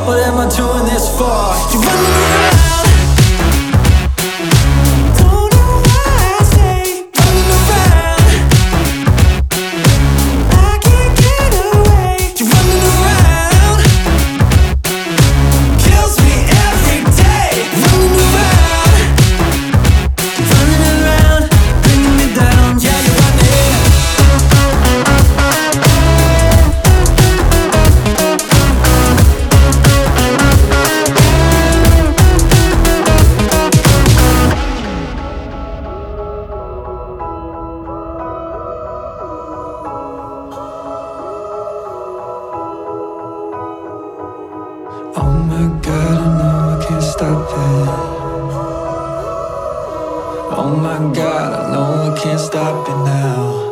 What am I doing this for? You're running around. Don't know why I say running around. I can't get away. You're running around. Kills me every day. Running around. Running around, bringing me down. Yeah, you're running. Oh my God, I know I can't stop it. Oh my God, I know I can't stop it now.